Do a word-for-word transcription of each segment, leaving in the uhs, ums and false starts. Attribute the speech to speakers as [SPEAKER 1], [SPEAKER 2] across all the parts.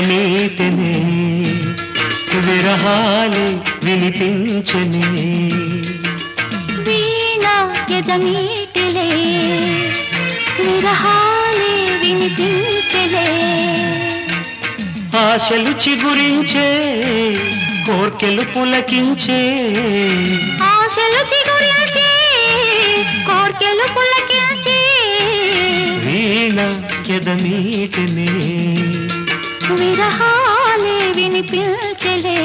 [SPEAKER 1] ఎదమీటనే విరహాలే వినిపించనే
[SPEAKER 2] వీణ ఎదమీటలే విరహాలే వినిపించలే
[SPEAKER 1] ఆశలు చిగురించే కోర్కెలు పులకించే
[SPEAKER 2] ఆశలు చిగురించే కోర్కెలు పులకించే
[SPEAKER 1] వీణ ఎదమీటనే
[SPEAKER 2] విరహాలే వినిపించలే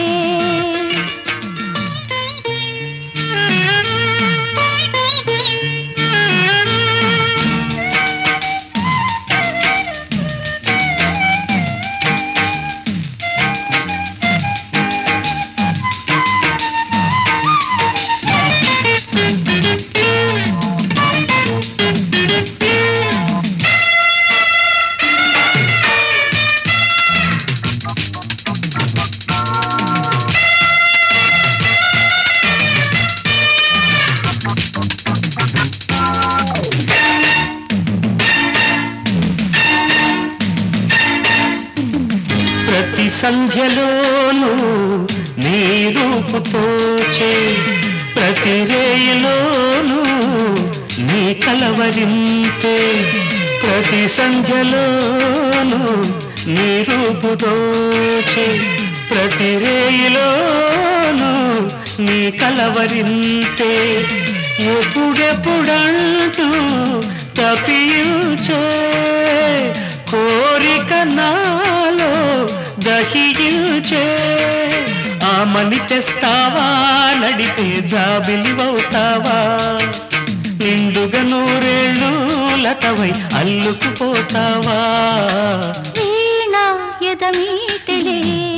[SPEAKER 1] ప్రతి సంధ్యలోనూ నీ రూపుతోచే ప్రతి రేయిలోనూ నీ కలవరింపే ప్రతి సంధ్యలోనూ నీ రూపుతోచే ప్రతి రేయిలోనూ నీ కలవరింపే ఎప్పుడెప్పుడంటూ తప్పించే కోరిక నాలో దహించే ఆమని తెస్తావా నడిపే జాబిలివవుతావా నిండుగా నూరేళ్ళు లతవై అల్లుకుపోతావా
[SPEAKER 2] వీణ ఎదమీటలే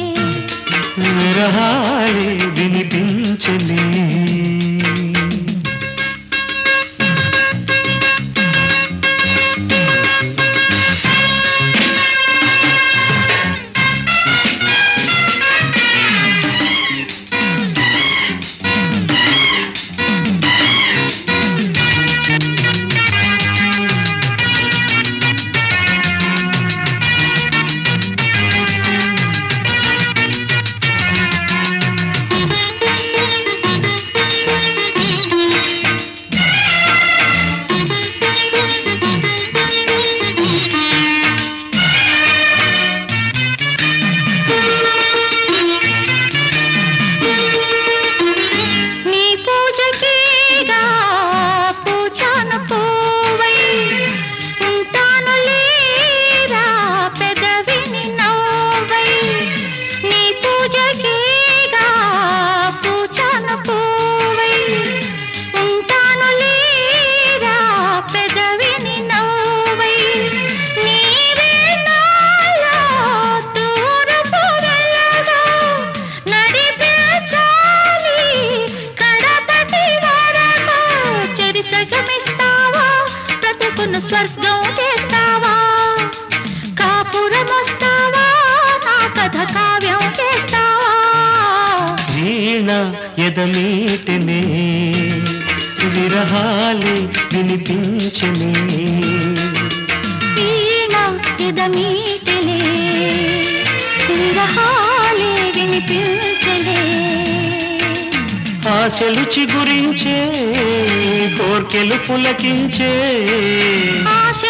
[SPEAKER 1] విరహాలే వినిపించలే
[SPEAKER 2] స్వర్గం చేస్తావా కాపురం వస్తావా నా కథ కావ్యం చేస్తావా
[SPEAKER 1] వీణ ఎదమీటనే విరహాలే వినిపించనే
[SPEAKER 2] వీణ ఎదమీటలే విరహాలే వినిపించలే
[SPEAKER 1] ఆశలు చిగురించే కోర్కెలు పులకించే
[SPEAKER 2] ఆశ